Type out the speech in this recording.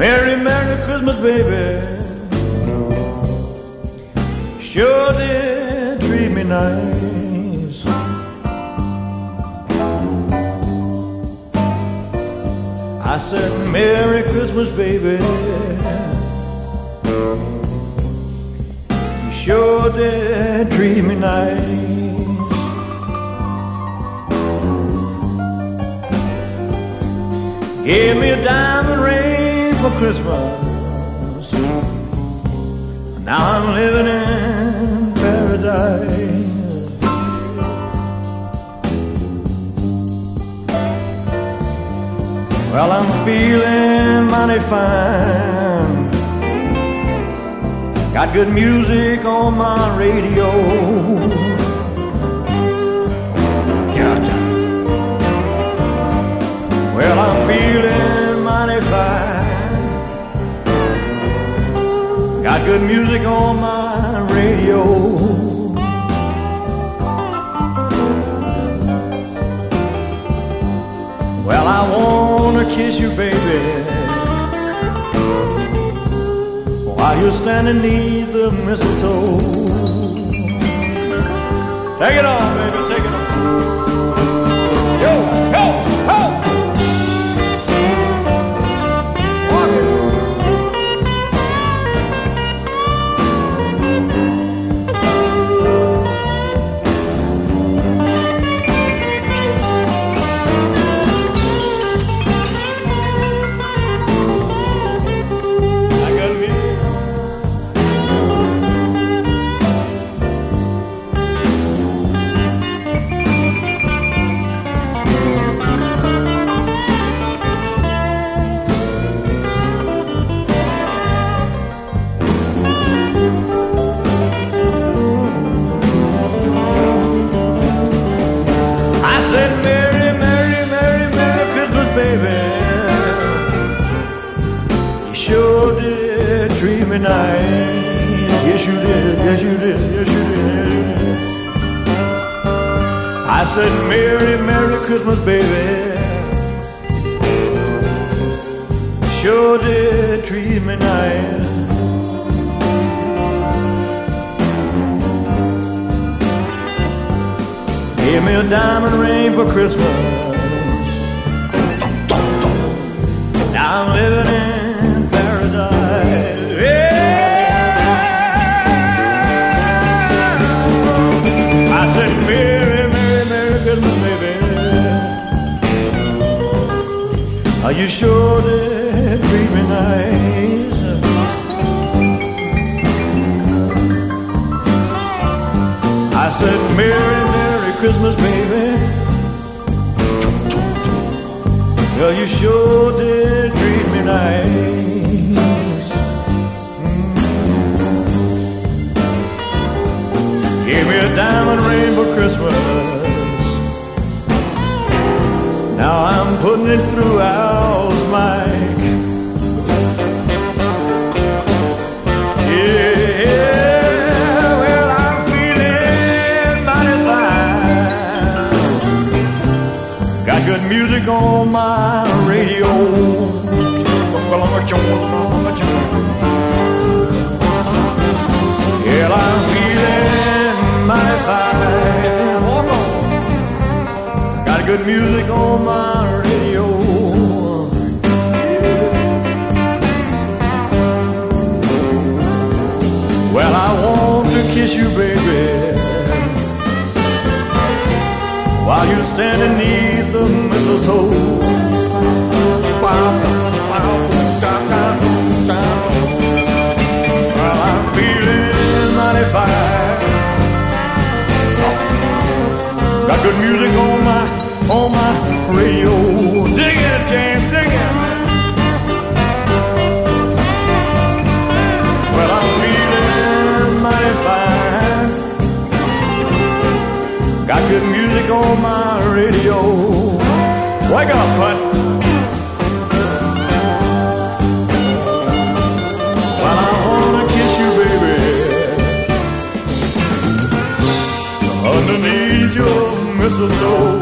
Merry, Merry Christmas, baby. Sure did treat me nice. I said, Merry Christmas, baby. You sure did treat me nice. Gave me a diamond ring for Christmas. Now I'm living in paradise. Well, I'm feeling mighty fine. Got good music on my radio. Well, I'm feeling mighty fine. Got good music on my radio. Well, I wanna kiss you, baby, while you're standing neath the mistletoe. Take it on, baby, take it on. Yo, yo, ho! Yes, you did, yes, you did, yes, you did. I said, Merry, Merry Christmas, baby. Sure did treat me nice. Gave me a diamond ring for Christmas. Now I'm living in paradise. I said, Merry, Merry, Merry Christmas, baby. Oh, you sure did treat me nice. I said, Merry, Merry Christmas, baby. Well, you sure did treat me nice. Gave me a diamond ring for Christmas. Now I'm putting it through Al's mic. Yeah, well, I'm feeling mighty fine. Got good music on my radio. Yeah, I'm feeling mighty fine. Got good music on my radio. Well, I want to kiss you, baby, while you're standing neath the mistletoe. Well, I'm feeling mighty fine. Got good music on my radio. Dig it, James, dig it. Well, I'm feeling mighty fine. Got good music on my radio. Wake up, bud. Well, I wanna kiss you, baby, underneath your mistletoe.